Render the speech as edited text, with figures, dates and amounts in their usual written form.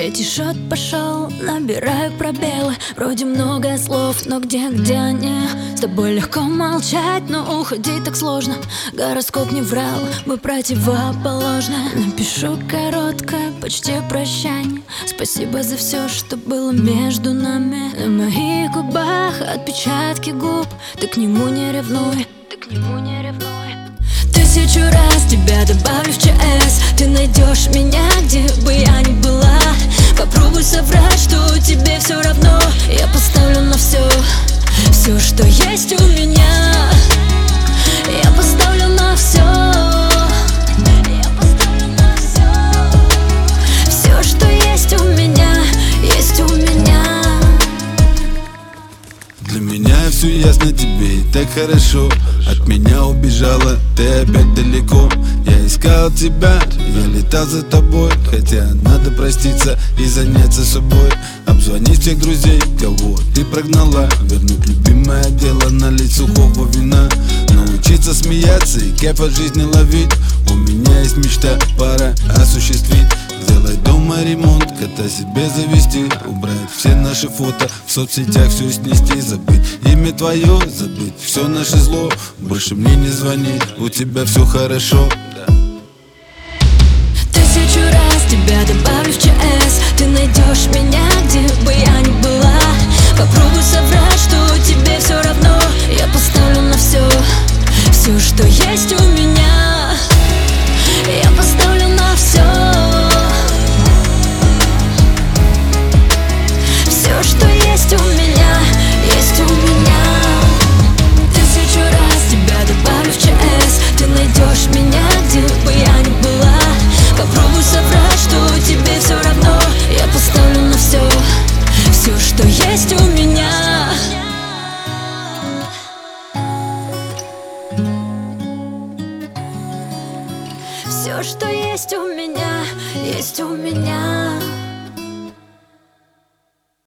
Третий шот пошел, набираю пробелы. Вроде много слов, но где они? С тобой легко молчать, но уходить так сложно. Гороскоп не врал, мы противоположны. Напишу короткое, почти прощание. Спасибо за все, что было между нами. На моих губах отпечатки губ. Ты к нему не ревнуй, ты к нему не ревнуй. Тысячу раз тебя добавлю в ЧС. Ты найдешь меня, где бы я ни была. Попробуй соврать, что тебе все равно. Я поставлю на все, все, что есть у меня. Я поставлю на все, я поставлю на все. Все, что есть у меня, есть у меня. Для меня все ясно тебе и так хорошо. От меня убежала, ты опять далеко. Я искал тебя, я летал за тобой. Хотя надо проститься и заняться собой. Обзвонить всех друзей, кого ты прогнала. Вернуть любимое дело, налить сухого вина. Научиться смеяться и кайф от жизни ловить. У меня есть мечта, пора осуществить. Сделать дома ремонт, кота себе завести. Убрать все наши фото, в соцсетях все снести. Забыть имя твое, забыть все наше зло. Больше мне не звони, у тебя все хорошо. Тысячу раз тебя добавлю в ЧС. Ты найдешь меня, где бы я ни была. Попробуй соврать, что тебе все равно. Я поставлю на все, все, что есть у меня. Я поставлю на все, все, что есть у меня, есть у меня. Тысячу раз тебя добавлю в ЧС. Ты найдешь меня, где бы я ни была. Попробуй соврать, что тебе все равно. Я поставлю на все, все, что есть у меня. Все, что есть у меня, есть у меня.